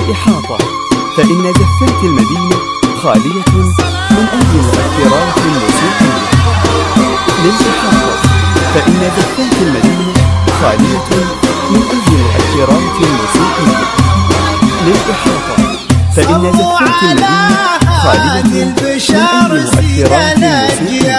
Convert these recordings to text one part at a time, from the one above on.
للإحاطة فإن زفات المدينة خالية من أي مؤثرات موسيقية. للإحاطة فإن زفات المدينة خالية من أي مؤثرات موسيقية. للإحاطة فإن زفات المدينة خالية من أي مؤثرات موسيقية.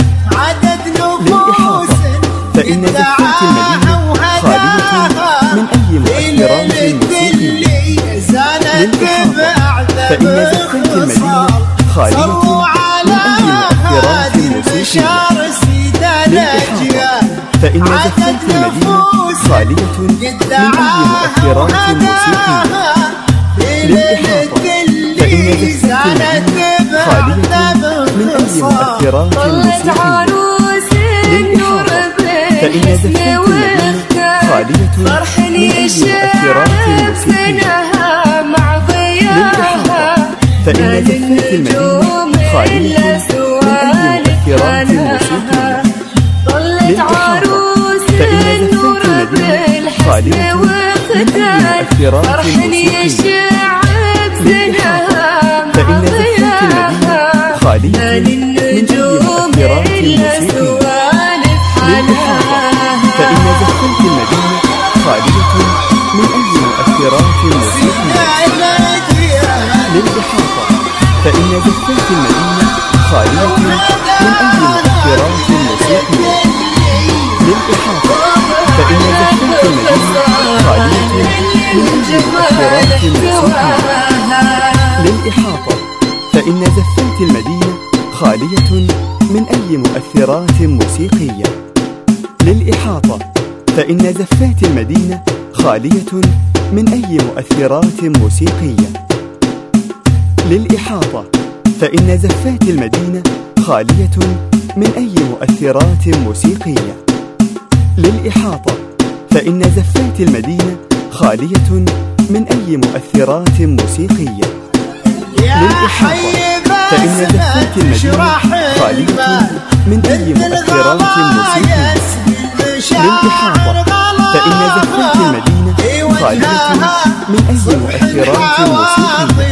للإحاطة فإن زفات المدينة خالية من أي مؤثرات موسيقية. للإحاطة فإن زفات المدينة خالية من أي مؤثرات موسيقية. للإحاطة فإن زفات المدينة خالية من أي مؤثرات موسيقية. للإحاطة فإن زفات المدينة خالية من أي مؤثرات موسيقية. للإحاطة فإن زفات المدينة خالية من أي مؤثرات موسيقية. للإحاطة فإن زفات المدينة خالية من أي مؤثرات موسيقية. للإحاطة فإن زفات المدينة خالية من أي مؤثرات موسيقية. للإحاطة فإن زفات المدينة خالية من أي مؤثرات موسيقية. للإحاطة فإن زفات المدينة خالية من أي مؤثرات موسيقية. للإحاطة فإن زفات المدينة خالية من أي مؤثرات موسيقية. للإحاطة فإن زفات المدينة خالية من أي مؤثرات موسيقية. للإحاطة فإن زفات المدينة خالية من أي مؤثرات موسيقية. للإحاطة فإن زفات المدينة خالية من أي مؤثرات موسيقية. للإحاطة فإن زفات المدينة خالية من أي مؤثرات موسيقية. للإحاطة فإن زفات المدينة خالية من أي مؤثرات موسيقية. للإحاطة فإن زفات المدينة خالية من أي مؤثرات موسيقية. للإحاطة فإن زفات المدينة خالية من أي مؤثرات موسيقية.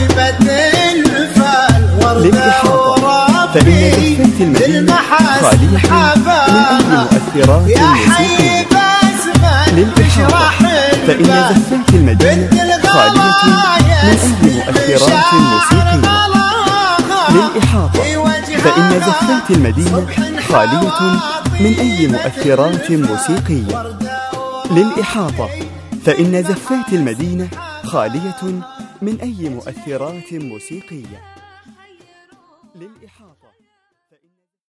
للإحاطة فإن زفات المدينة خالية من أي مؤثرات موسيقية. للإحاطة فإن زفات المدينة خالية من أي مؤثرات موسيقية. للإحاطة فإن زفات المدينة خالية من أي مؤثرات موسيقية. للإحاطة فإن زفات المدينة خالية من أي مؤثرات موسيقية. للإحاطة